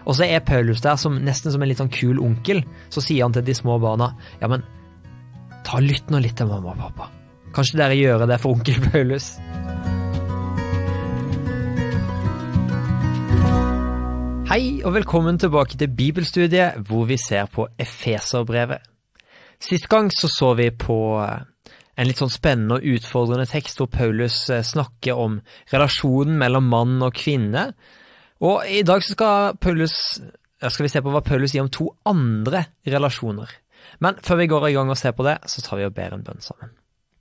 Og så Paulus der som nesten som en litt sånn kul onkel, så sier han til de små barna, ja, men ta lytt nå litt til mamma og pappa. Kanskje dere gjør det for onkel Paulus? Hei og velkommen tilbake til Bibelstudiet, hvor vi ser på Efeserbrevet. Sist gang så vi på en litt sånn spennende og utfordrende tekst hvor Paulus snakker om relasjonen mellom mann og kvinne. Og i dag så skal vi se på hva Paulus sier om to andre relasjoner. Men før vi går i gang og ser på det, så tar vi og ber en bønn sammen.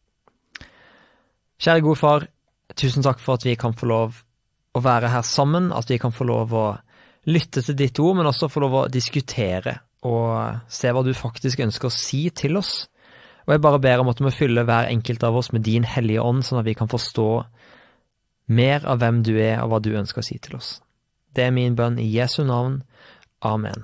Kjære gode far, tusen takk for at vi kan få lov å være her sammen, at vi kan få lov å lytte til ditt ord, men også få lov å diskutere og se hva du faktisk ønsker å si til oss. Og jeg bare ber om at du må fylle hver enkelt av oss med din hellige ånd, sånn at vi kan forstå mer av hvem du og hva du ønsker å si til oss. Det min bønn i Jesu navn. Amen.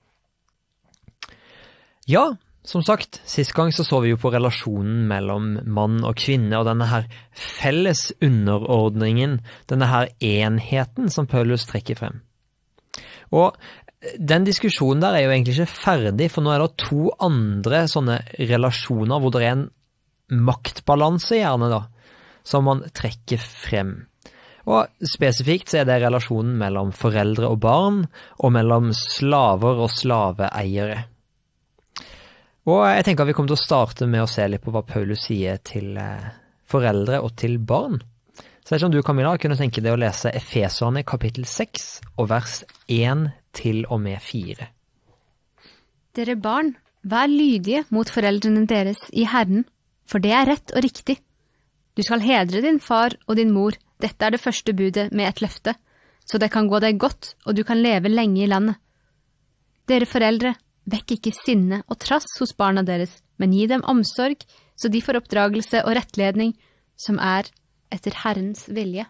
Ja, som sagt, sist gang så vi jo på relasjonen mellom mann og kvinne, og denne her felles underordningen, denne her enheten som Paulus trekker frem. Og den diskusjonen der jo egentlig ikke ferdig, for nå det to andre sånne relasjoner hvor det en maktbalanse gjerne da, som man trekker frem. Og spesifikt så det relasjonen mellom foreldre og barn, og mellom slaver og slaveeiere. Og jeg tenker at vi kommer til å starte med å se litt på hva Paulus sier til foreldre og til barn. Så jeg vet ikke om du, Camilla, kunne tenke deg å lese Efeserne kapittel 6 og vers 1 til og med 4. Dere barn, vær lydige mot foreldrene deres i Herren, for det rett og riktig. Du skal hedre din far og din mor. Dette det første budet med et løfte, så det kan gå deg godt, og du kan leve lenge i landet. Dere foreldre, vekk ikke sinne og trass hos barna deres, men gi dem omsorg, så de får oppdragelse og rettledning, som etter Herrens vilje.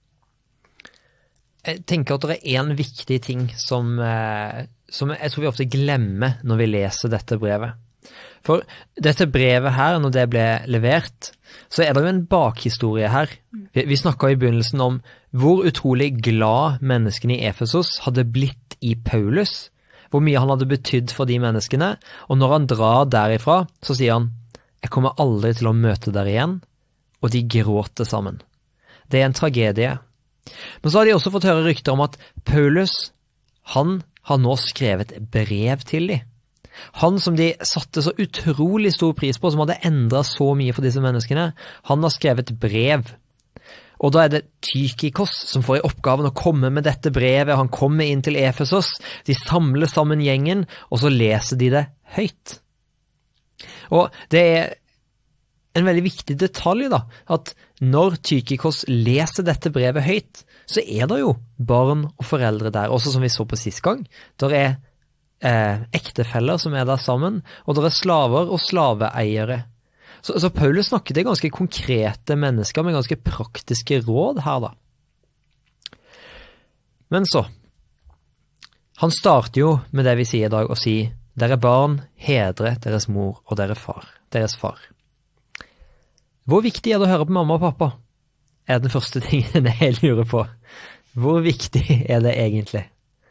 Jeg tenker at det en viktig ting som jeg tror vi ofte glemmer når vi leser dette brevet. For dette brevet her, når det ble levert, så det jo en bakhistorie her. Vi snakket i begynnelsen om hvor utrolig glad menneskene i Efesos hadde blitt i Paulus, hvor mye han hadde betydd for de menneskene, og når han drar derifra, så sier han, jeg kommer aldri til å møte dere igjen, og de gråter sammen. Det en tragedie. Men så har de også fått høre rykter om at Paulus, han har nå skrevet brev til dem. Han som de satte så utrolig stor pris på, som hadde endret så mye for disse menneskene, han har skrevet brev. Og da det Tykikos som får i oppgaven å komme med dette brevet. Han kommer inn til Efesos, de samler sammen gjengen, og så leser de det høyt. Og det en veldig viktig detalj da, at når Tykikos leser dette brevet høyt, så det jo barn og foreldre der, også som vi så på sist gang. Der ektefeller som der sammen, og der slaver og slaveeiere. Så Paulus snakker til ganske konkrete mennesker med ganske praktiske råd her da. Men så, han starter jo med det vi sier i dag, og sier, dere barn, hedre deres mor og deres far. Hvor viktig det å høre på mamma og pappa? Den første tingen jeg lurer på. Hvor viktig det egentlig?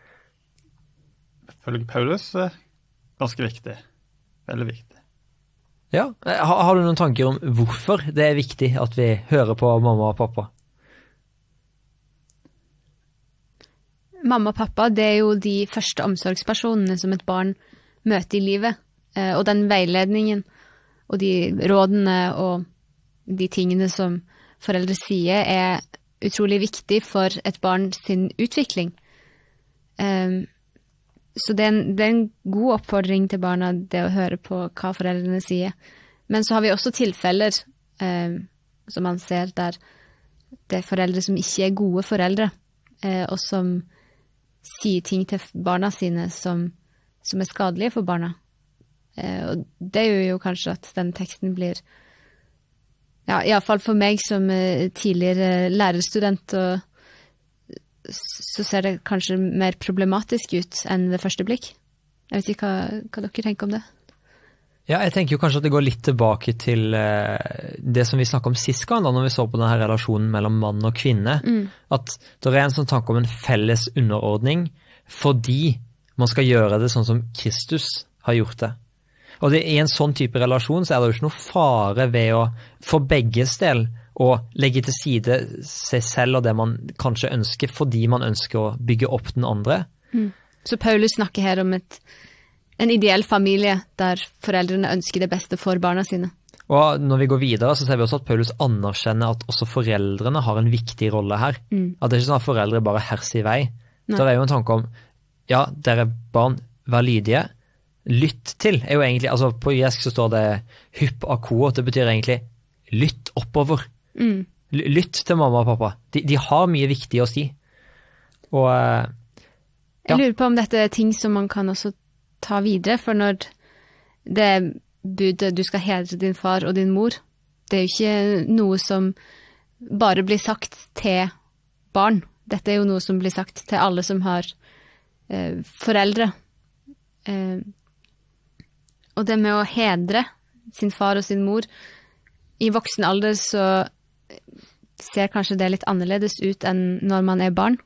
Følge Paulus ganske viktig. Veldig viktig. Ja, har du noen tanker om hvorfor det viktig at vi hører på mamma og pappa? Mamma og pappa, det jo de første omsorgspersonene som et barn møter i livet. Og den veiledningen og de rådene og de tingene som foreldre sier utrolig viktig for et barn sin utvikling. Så det en god oppfordring til barna, det å høre på hva foreldrene sier. Men så har vi også tilfeller, som man ser, der det foreldre som ikke gode foreldre, og som sier ting til barna sine som skadelige for barna. Og det gjør jo kanskje at den teksten blir, ja, i alle fall for meg som tidligere lærerstudent, så ser det kanskje mer problematisk ut enn ved første blikk. Jeg vet ikke hva dere tenker om det. Ja, jeg tenker jo kanskje at det går litt tilbake til det som vi snakket om sist gang, da, når vi så på denne relasjonen mellom mann og kvinne. At det en sånn tanke om en felles underordning, fordi man skal gjøre det sånn som Kristus har gjort det. Og i en sånn type relasjon så det jo ikke noe fare ved å for begges del å legge til side seg selv og det man kanskje ønsker fordi man ønsker å bygge opp den andre. Så Paulus snakker her om en ideell familie der foreldrene ønsker det beste for barna sine. Og når vi går videre så ser vi også at Paulus anerkjenner at også foreldrene har en viktig rolle her. At det ikke sånn at foreldre bare herser i vei. Nei. Så det jo en tanke om, ja, dere barn, vær lydige. Lytt til jo egentlig, altså på gresk så står det hypp akko, det betyr egentlig lytt oppover. Lytt til mamma og pappa. De har mye viktig å si. Og Jeg lurer på om dette ting som man kan også ta videre, for når det budet du skal hedre din far og din mor, det jo ikke noe som bare blir sagt til barn. Dette jo noe som blir sagt til alle som har foreldre. Og det med å hedre sin far og sin mor, i voksen alder så ser kanskje det litt annerledes ut enn når man barn.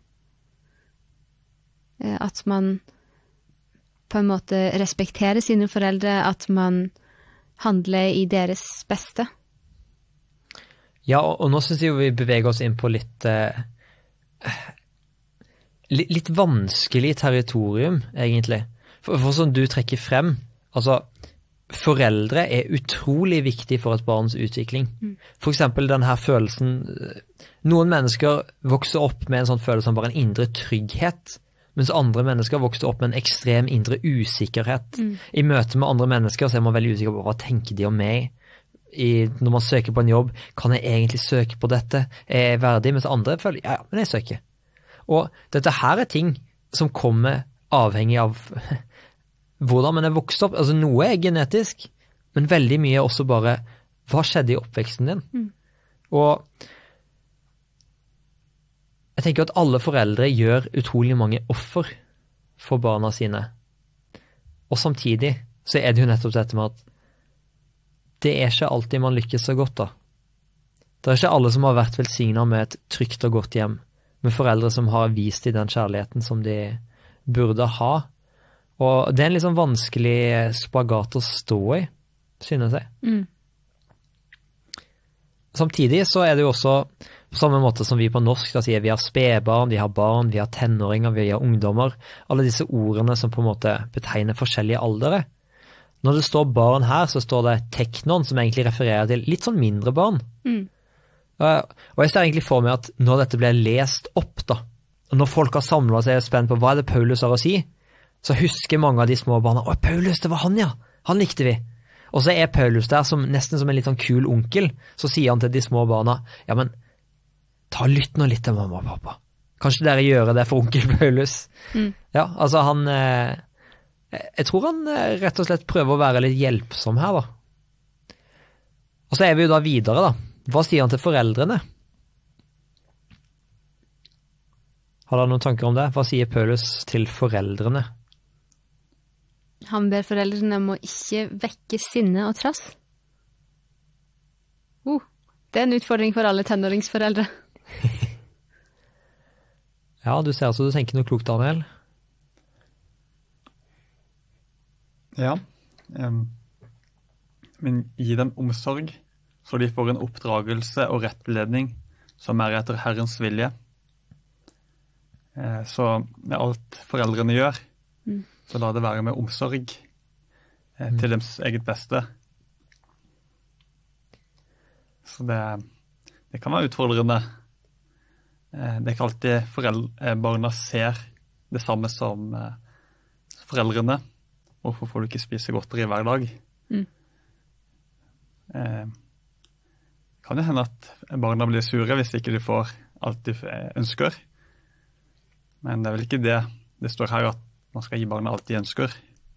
At man på en måte respekterer sine foreldre, at man handler i deres beste. Ja, og nå synes jeg vi beveger oss inn på litt vanskelig territorium, egentlig. For som du trekker frem, altså, foreldre utrolig viktig for et barns utvikling. For eksempel denne følelsen, noen mennesker vokser opp med en sånn følelse som bare en indre trygghet, mens andre mennesker vokser opp med en ekstrem indre usikkerhet. I møte med andre mennesker så man veldig usikker på hva tenker de om meg. Når man søker på en jobb, kan jeg egentlig søke på dette? Er jeg verdig? Mens andre føler, ja, men jeg søker. Og dette her ting som kommer avhengig av hvordan man vokst opp. Altså noe genetisk, men veldig mye også bare, hva skjedde i oppveksten din? Og jeg tenker at alle foreldre gjør utrolig mange offer for barna sine. Og samtidig så det jo nettopp dette med at det ikke alltid man lykkes så godt da. Det ikke alle som har vært velsignet med et trygt og godt hjem, med foreldre som har vist i den kjærligheten som de burde ha. Og det en litt sånn vanskelig spagat å stå i, synes jeg. Samtidig så det jo også på samme måte som vi på norsk da sier vi har spedbarn, vi har barn, vi har tenåringer, vi har ungdommer. Alle disse ordene som på en måte betegner forskjellige aldere. Når det står barn her, så står det teknon, som egentlig refererer til litt sånn mindre barn. Og jeg ser egentlig for meg at når dette blir lest opp da, og når folk har samlet seg og spent på hva det Paulus har å si, så husker mange av de små barna, «Å, Paulus, det var han, ja! Han likte vi!» Og så Paulus der, nesten som en litt sånn kul onkel, så sier han til de små barna, «Ja, men ta lytt nå litt til mamma og pappa. Kanskje dere gjør det for onkel Paulus?» Ja, altså han... Jeg tror han rett og slett prøver å være litt hjelpsom her da. Og så vi jo da videre da. Hva sier han til foreldrene? Har dere noen tanker om det? Hva sier Paulus til foreldrene? Han ber foreldrene om å ikke vekke sinne og trass. Det en utfordring for alle tenåringsforeldre. Ja, du ser altså du tenker noe klokt, Daniel. Ja, men gi dem omsorg, så de får en oppdragelse og rettledning som etter Herrens vilje. Så med alt foreldrene gjør, så la det være med omsorg til deres eget beste. Så det kan være utfordrende. Det ikke alltid barna ser det samme som foreldrene. Hvorfor får du ikke spise godteri hver dag? Kan det hende at barna blir sure hvis ikke de får alt de ønsker. Men det vel ikke det det står her at man skal gi barna alt de ønsker.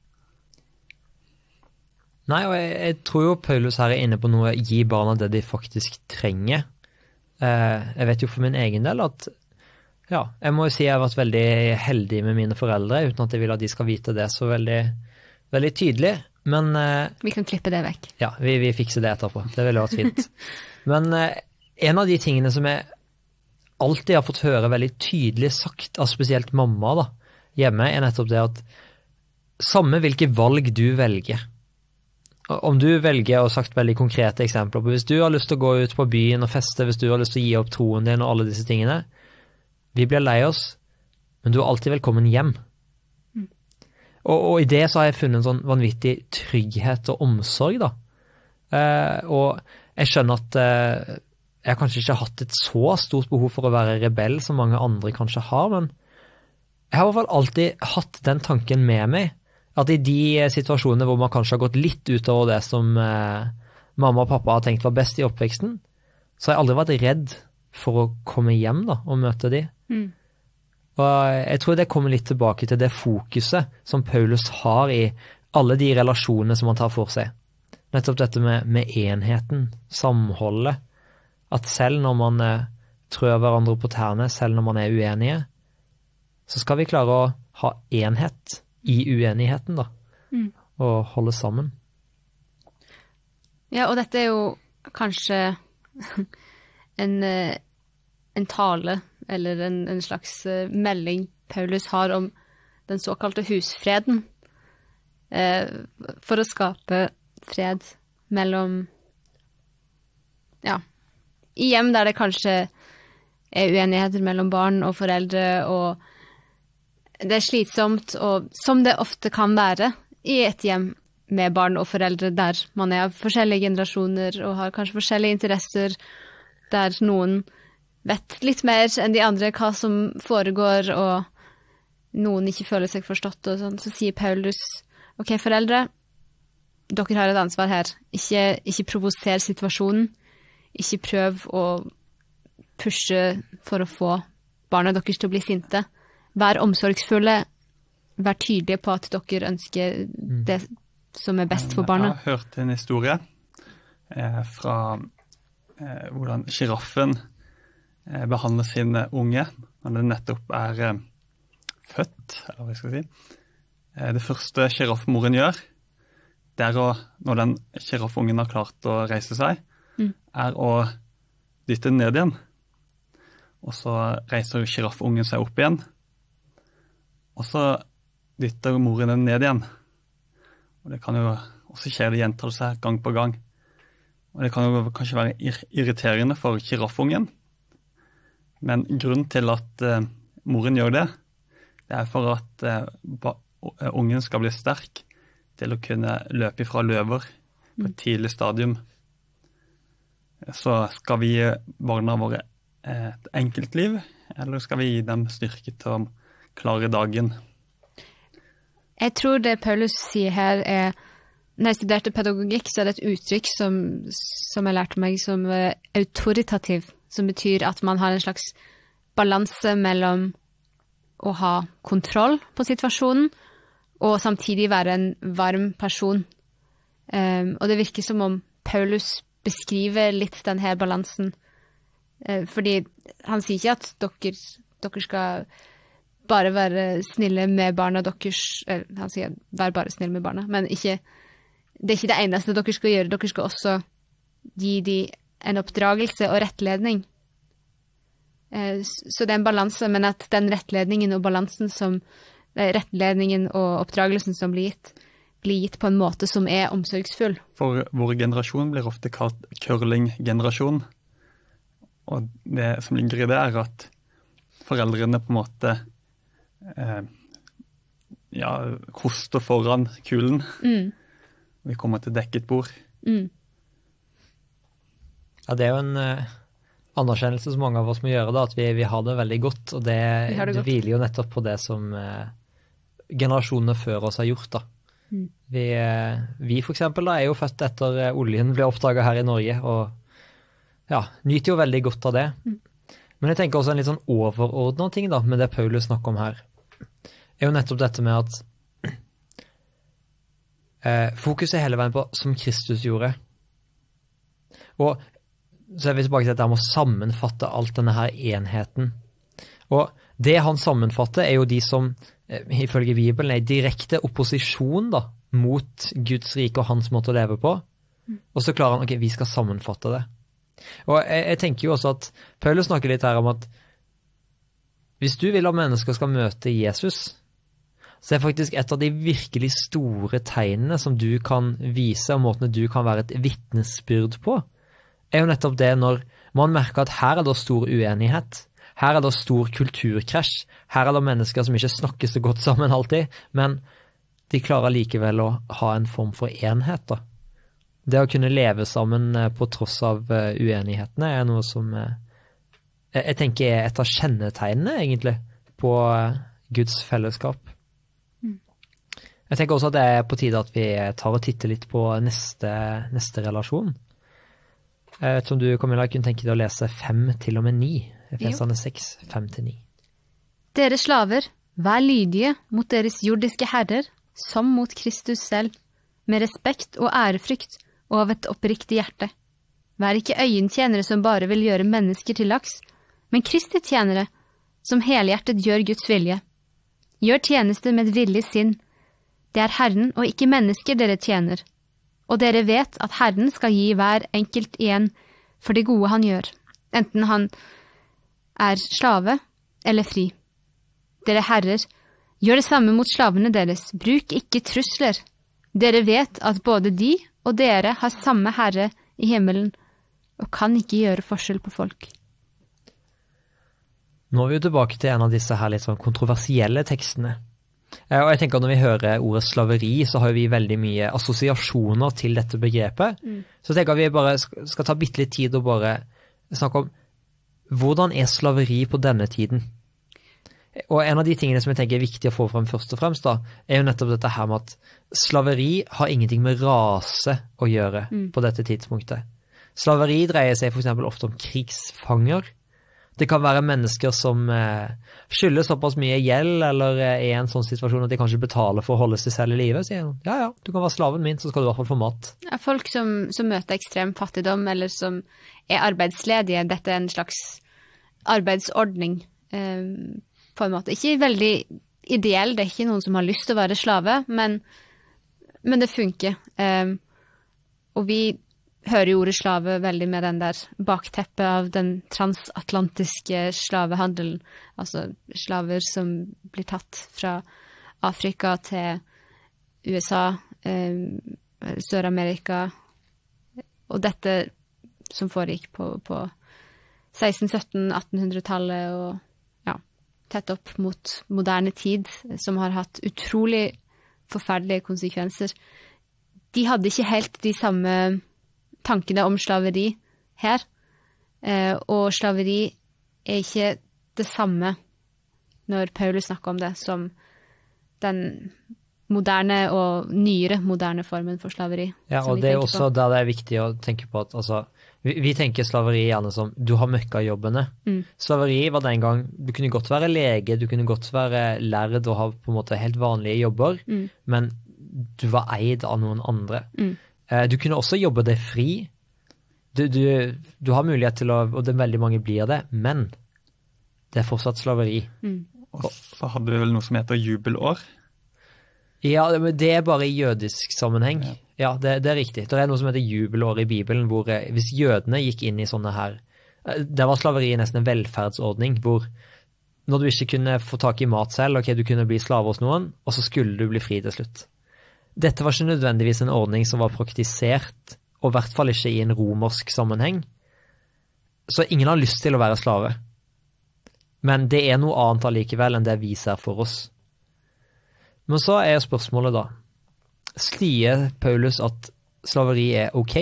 Nei, og jeg tror jo Paulus her inne på noe, gi barna det de faktisk trenger. Jeg vet jo for min egen del at ja, jeg må jo si jeg har vært veldig heldig med mine foreldre, uten at jeg vil at de skal vite det så veldig, veldig tydelig, men... Vi kan klippe det vekk. Ja, vi fikser det etterpå. Det ville vært fint. Men en av de tingene som jeg alltid har fått høre veldig tydelig sagt, av spesielt mamma da, hjemme, nettopp det at samme hvilke valg du velger, om du velger, og sagt veldig konkrete eksempler på, hvis du har lyst til å gå ut på byen og feste, hvis du har lyst til å gi opp troen din og alle disse tingene, vi blir lei oss, men du er alltid velkommen hjem. Og i det så har jeg funnet en sånn vanvittig trygghet og omsorg da. Og jeg skjønner at jeg kanskje ikke har hatt et så stort behov for å være rebell som mange andre kanskje har, men jeg har i hvert fall alltid hatt den tanken med meg, at i de situasjonene hvor man kanskje har gått litt utover det som mamma og pappa har tenkt var best i oppveksten, så har jeg aldri vært redd for å komme hjem da, og møte de. Og jeg tror det kommer litt tilbake til det fokuset som Paulus har i alle de relasjonene som han tar for seg. Nettopp dette med enheten, samholdet, at selv når man trør hverandre på tærne, selv når man er uenige, så skal vi klare å ha enhet i uenigheten da, og holde sammen. Ja, og dette er jo kanskje en tale, eller en slags melding Paulus har om den såkalte husfreden, for å skape fred mellom, ja, i hjem der det kanskje er uenigheter mellom barn og foreldre, og det er slitsomt, og som det ofte kan være i et hjem med barn og foreldre der man er av forskjellige generasjoner og har kanskje forskjellige interesser, der noen vet litt mer enn de andre hva som foregår, og noen ikke føler seg forstått og sånn, så sier Paulus, ok, foreldre, dere har et ansvar her. Ikke provoser situasjonen, ikke prøv å pushe for å få barna deres til å bli sinte. Vær omsorgsfulle, vær tydelige på at dere ønsker det som er best for barna. Jeg har hørt en historie fra hvordan giraffen behandler sine unge når det nettopp er født, eller hva skal jeg si. Det første giraffmoren gjør, det er når den giraffungen har klart å reise seg, er å dytte den ned igjen. Og så reiser giraffungen seg opp igjen, og så dytter moren den ned igjen. Og det kan jo også skje, det gjentar seg gang på gang. Og det kan jo kanskje være irriterende for giraffungen. Men grunnen til at moren gjør det, det er for at ungen skal bli sterk til å kunne løpe ifra løver på et tidlig stadium. Så skal vi gi barna våre et enkelt liv, eller skal vi gi dem styrke til å klare dagen? Jeg tror det Paulus sier her er, når jeg studerte pedagogikk, så er det et uttrykk som jeg lærte meg som autoritativ, som betyr at man har en slags balanse mellom å ha kontroll på situasjonen, og samtidig være en varm person. Og det virker som om Paulus beskriver litt denne balansen, fordi han sier ikke at dere skal bare være snille med barna deres, han sier vær bare snill med barna, men det er ikke det eneste dere skal gjøre, dere skal også gi dem en oppdragelse og rettledning. Så det er en balanse, men at den rettledningen og balansen rettledningen og oppdragelsen som blir gitt på en måte som er omsorgsfull. For vår generasjon blir ofte kalt curling-generasjon, og det som ligger i det er at foreldrene på en måte koster foran kulen. Vi kommer til dekket bord. Ja, det er jo en anerkjennelse som mange av oss må gjøre da, at vi har det veldig godt, og det hviler jo nettopp på det som generasjonene før oss har gjort da. Vi for eksempel da, er jo født etter oljen ble oppdaget her i Norge, og nyter jo veldig godt av det. Men jeg tenker også en litt sånn overordnet ting da, med det Paulus snakker om her, er jo nettopp dette med at fokus er hele veien på som Kristus gjorde. Og så er vi tilbake til dette med å sammenfatte alt denne her enheten. Og det han sammenfatter er jo de som, ifølge Bibelen, er i direkte opposisjon da, mot Guds rike og hans måte å leve på. Og så klarer han, ok, vi skal sammenfatte det. Og jeg tenker jo også at Paulus snakker litt her om at hvis du vil at mennesker skal møte Jesus, så er faktisk et av de virkelig store tegnene som du kan vise, og måtene du kan være et vitnesbyrd på, er jo nettopp det når man merker at her er det stor uenighet, her er det stor kulturkrasj, her er det mennesker som ikke snakker så godt sammen alltid, men de klarer likevel å ha en form for enhet da. Det å kunne leve sammen på tross av uenighetene er noe som jeg tenker er et av kjennetegnene egentlig på Guds fellesskap. Jeg tenker også at det er på tide at vi tar og titter litt på neste relasjon. Jeg vet ikke om du, Camilla, kunne tenke deg å lese 5-9, Efeserne 6, 5-9. Dere slaver, vær lydige mot deres jordiske herrer, som mot Kristus selv, med respekt og ærefrykt og av et oppriktig hjerte. Vær ikke øyentjenere som bare vil gjøre mennesker til laks, men Kristi tjenere, som helhjertet gjør Guds vilje. Gjør tjeneste med et villig sinn. Det er Herren og ikke mennesker dere tjener, og dere vet at Herren skal gi hver enkelt igjen for det gode han gjør, enten han er slave eller fri. Dere herrer, gjør det samme mot slavene deres, bruk ikke trusler. Dere vet at både de og dere har samme herre i himmelen, og kan ikke gjøre forskjell på folk. Nå er vi jo tilbake til en av disse her litt sånn kontroversielle tekstene. Og jeg tenker at når vi hører ordet slaveri, så har vi veldig mye assosiasjoner til dette begrepet. Så jeg tenker at vi bare skal ta bitte litt tid og bare snakke om hvordan er slaveri på denne tiden? Og en av de tingene som jeg tenker er viktig å få frem først og fremst da, er jo nettopp dette her med at slaveri har ingenting med rase å gjøre på dette tidspunktet. Slaveri dreier seg for eksempel ofte om krigsfanger. Det kan være mennesker som skylder såpass mye gjeld eller er i en sånn situasjon at de kanskje betaler for å holde seg selv i livet. Sier de, ja, du kan være slaven min, så skal du i hvert fall få mat. Ja, folk som møter ekstrem fattigdom eller som er arbeidsledige, dette er en slags arbeidsordning på en måte. Ikke veldig ideell, det er ikke noen som har lyst til å være slave, men det funker. Og vi hører jo ordet slave veldig med den der bakteppet av den transatlantiske slavehandelen. Altså slaver som blir tatt fra Afrika til USA, Sør-Amerika, og dette som foregikk på 1600-1700-1800-tallet og ja, tett opp mot moderne tid, som har hatt utrolig forferdelige konsekvenser. De hadde ikke helt de samme tankene om slaveri her, og slaveri er ikke det samme når Paulus snakker om det som den moderne og nyere moderne formen for slaveri. Ja, og det er også der det er viktig å tenke på at altså, vi tenker slaveri gjerne som du har møkka jobbene. Slaveri var den gang, du kunne godt være lege, du kunne godt være lærd og ha på en måte helt vanlige jobber, men du var eid av noen andre. Du kunne også jobbe deg fri. Du har mulighet til å, og det veldig mange blir det, men det er fortsatt slaveri. Og så hadde vi vel noe som heter jubelår. Ja, det er bare i jødisk sammenheng. Ja, det er riktig. Det er noe som heter jubelår i Bibelen, hvor hvis jødene gikk inn i sånne her, det var slaveri nesten en velferdsordning, hvor når du ikke kunne få tak i mat selv, ok, du kunne bli slave hos noen, og så skulle du bli fri til slutt. Dette var ikke nødvendigvis en ordning som var praktisert, og i hvert fall ikke i en romersk sammenheng. Så ingen har lyst til å være slave. Men det er noe annet allikevel enn det vi ser for oss. Men så er spørsmålet da, sier Paulus at slaveri er ok?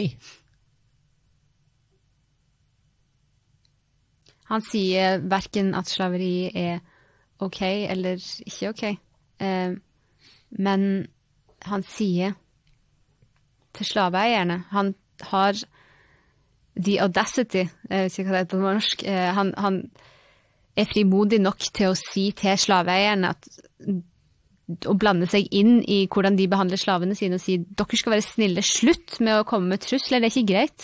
Han sier hverken at slaveri er ok eller ikke ok. Men han sier til slaveeierne, han har the audacity, jeg vet ikke hva det er på norsk, han er frimodig nok til å si til slaveeierne å blande seg inn i hvordan de behandler slavene sine og si, dere skal være snille, slutt med å komme med trusler, det er ikke greit.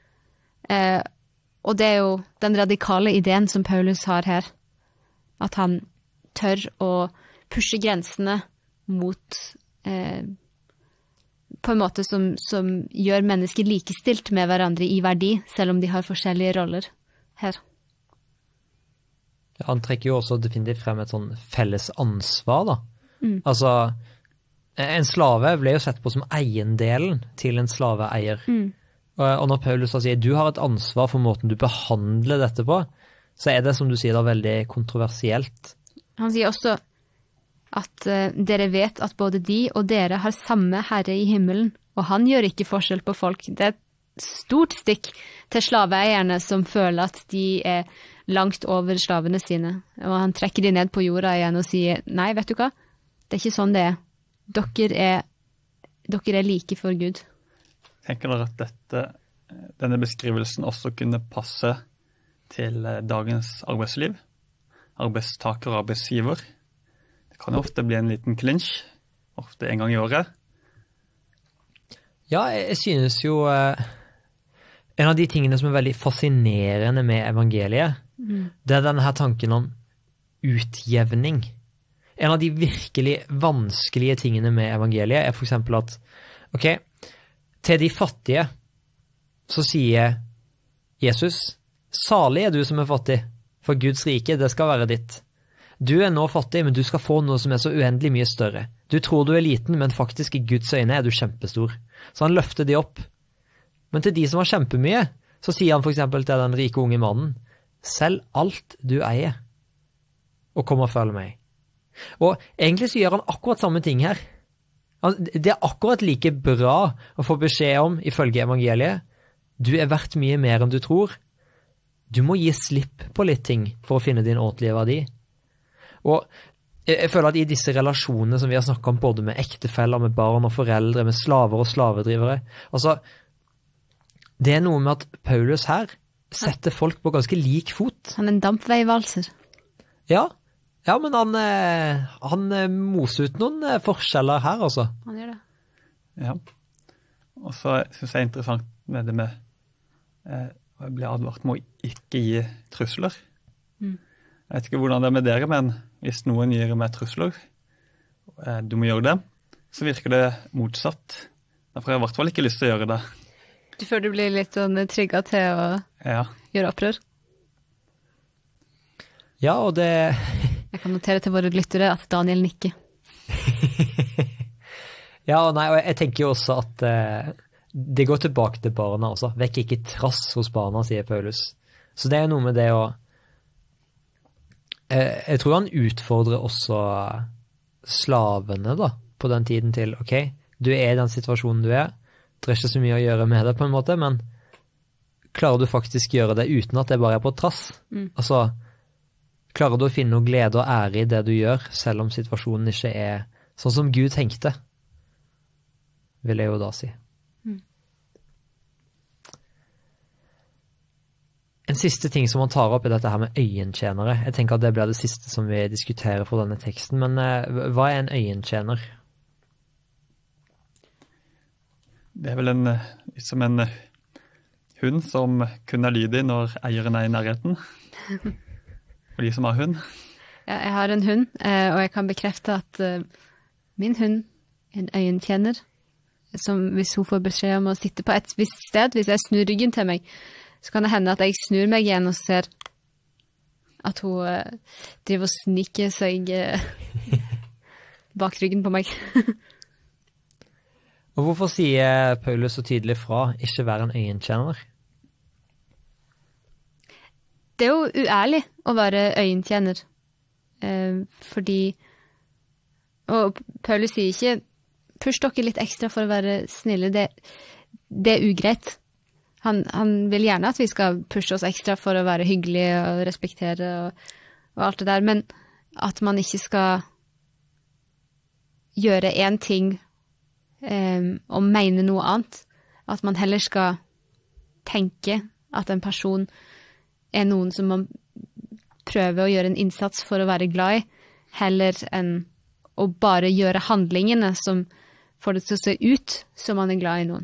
Og det er jo den radikale ideen som Paulus har her, at han tør å pushe grensene mot på en måte som gjør mennesker likestilt med hverandre i verdi, selv om de har forskjellige roller her. Ja, han trekker jo også definitivt frem et sånn felles ansvar da. Altså, en slave ble jo sett på som eiendelen til en slaveeier. Og når Paulus da sier, du har et ansvar for måten du behandler dette på, så er det, som du sier, da veldig kontroversielt. Han sier også at dere vet at både de og dere har samme herre i himmelen, og han gjør ikke forskjell på folk. Det er et stort stikk til slaveeierne som føler at de er langt over slavene sine. Og han trekker de ned på jorda igjen og sier, nei, vet du hva? Det er ikke sånn det er. Dere er like for Gud. Tenker dere at denne beskrivelsen også kunne passe til dagens arbeidsliv? Arbeidstaker og arbeidsgiver. Det kan jo ofte bli en liten klinsj, ofte en gang i året. Ja, jeg synes jo en av de tingene som er veldig fascinerende med evangeliet, det er denne her tanken om utjevning. En av de virkelig vanskelige tingene med evangeliet er for eksempel at, ok, til de fattige så sier Jesus, salig er du som er fattig, for Guds rike, det skal være ditt. Du er nå fattig, men du skal få noe som er så uendelig mye større. Du tror du er liten, men faktisk i Guds øyne er du kjempestor. Så han løfter de opp. Men til de som har kjempemye, så sier han for eksempel til den rike unge mannen, selg alt du eier, og kom og følg meg. Og egentlig så gjør han akkurat samme ting her. Det er akkurat like bra å få beskjed om, ifølge evangeliet, du er verdt mye mer enn du tror. Du må gi slipp på litt ting for å finne din ordentlige verdi. Og jeg føler at i disse relasjonene som vi har snakket om, både med ektefeller, med barn og foreldre, med slaver og slavedrivere, altså, det er noe med at Paulus her setter folk på ganske lik fot. Han er en dampveivalser. Ja, men han moser ut noen forskjeller her, altså. Han gjør det. Ja, og så synes jeg det er interessant med det med jeg ble advart med å ikke gi trusler. Jeg vet ikke hvordan det er med dere, men hvis noen gir meg trusler, du må gjøre det, så virker det motsatt. Derfor har jeg i hvert fall ikke lyst til å gjøre det. Du føler du blir litt sånn trigget til å gjøre opprør? Ja, og det... Jeg kan notere til våre lyttere at Daniel nikker. Ja, og jeg tenker jo også at det går tilbake til barna også. Vekk ikke trass hos barna, sier Paulus. Så det er noe med det å... Jeg tror han utfordrer også slavene da, på den tiden til, ok, du er i den situasjonen du er, det er ikke så mye å gjøre med det på en måte, men klarer du faktisk gjøre det uten at det bare er på trass? Altså, klarer du å finne noe glede og ære i det du gjør, selv om situasjonen ikke er sånn som Gud tenkte? Vil jeg jo da si. En siste ting som man tar opp er dette her med øyentjenere. Jeg tenker at det blir det siste som vi diskuterer for denne teksten, men hva er en øyentjener? Det er vel som en hund som kun er lydig når eieren er i nærheten. For de som har hund. Ja, jeg har en hund, og jeg kan bekrefte at min hund er en øyentjener, som hvis hun får beskjed om å sitte på et visst sted, hvis jeg snur ryggen til meg, så kan det hende at jeg snur meg igjen og ser at hun driver og sniker seg bak ryggen på meg. Og hvorfor sier Paulus så tydelig fra ikke være en øyentjener? Det er jo uærlig å være øyentjener, fordi, og Paulus sier ikke, push dere litt ekstra for å være snille, det er ugreit. Han vil gjerne at vi skal pushe oss ekstra for å være hyggelige og respektere og alt det der, men at man ikke skal gjøre en ting og mene noe annet. At man heller skal tenke at en person er noen som man prøver å gjøre en innsats for å være glad i, heller enn å bare gjøre handlingene som får det til å se ut som man er glad i noen.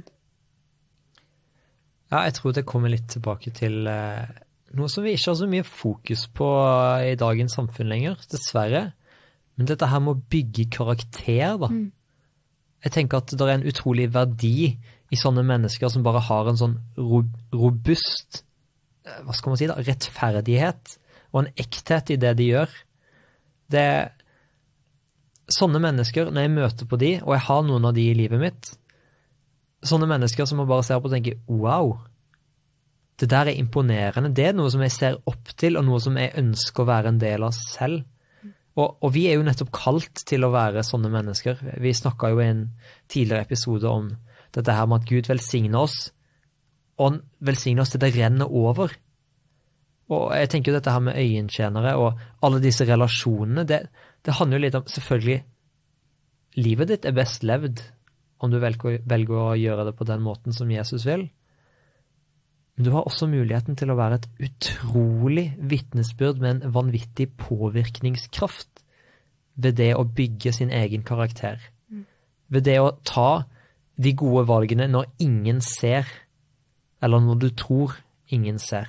Ja, jeg tror det kommer litt tilbake til noe som vi ikke har så mye fokus på i dagens samfunn lenger, dessverre. Men dette her med å bygge karakter, da. Jeg tenker at det er en utrolig verdi i sånne mennesker som bare har en sånn robust, hva skal man si da, rettferdighet og en ekthet i det de gjør. sånne mennesker, når jeg møter på de, og jeg har noen av de i livet mitt, sånne mennesker som man bare ser på og tenker, wow, det der er imponerende, det er noe som jeg ser opp til, og noe som jeg ønsker å være en del av selv. Og vi er jo nettopp kalt til å være sånne mennesker. Vi snakket jo i en tidligere episode om dette her med at Gud velsigner oss, og han velsigner oss til det renner over. Og jeg tenker jo dette her med øyentjenere og alle disse relasjonene, det handler jo litt om, selvfølgelig, livet ditt er best levd om du velger å gjøre det på den måten som Jesus vil. Men du har også muligheten til å være et utrolig vitnesbyrd med en vanvittig påvirkningskraft ved det å bygge sin egen karakter. Ved det å ta de gode valgene når ingen ser, eller når du tror ingen ser.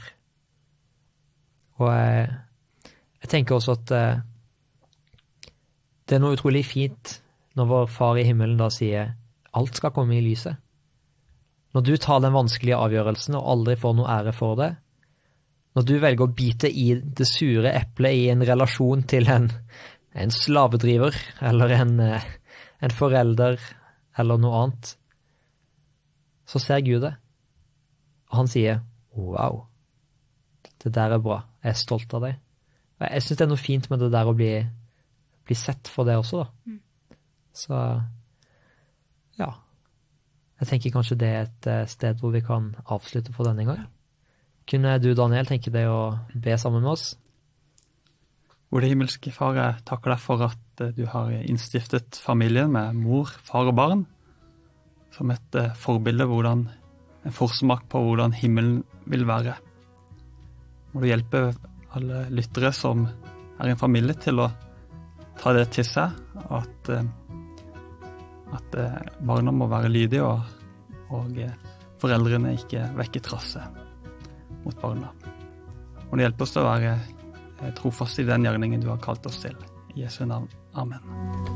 Og jeg tenker også at det er noe utrolig fint når vår far i himmelen da sier alt skal komme i lyset. Når du tar den vanskelige avgjørelsen og aldri får noe ære for det, når du velger å bite i det sure eplet i en relasjon til en slavedriver, eller en forelder, eller noe annet, så ser Gud det. Og han sier, wow, det der er bra, jeg er stolt av deg. Og jeg synes det er noe fint med det der å bli sett for det også da. Så, ja. Jeg tenker kanskje det er et sted hvor vi kan avslutte for denne gang. Kunne du, Daniel, tenke deg å be sammen med oss? Gode himmelske far, jeg takker deg for at du har innstiftet familien med mor, far og barn, som et forbilde, en forsmak på hvordan himmelen vil være. Må du hjelpe alle lyttere som er en familie til å ta det til seg, at barna må være lydige, og foreldrene ikke vekker trasset mot barna. Og det hjelper oss til å være trofast i den gjerningen du har kalt oss til. I Jesu navn. Amen.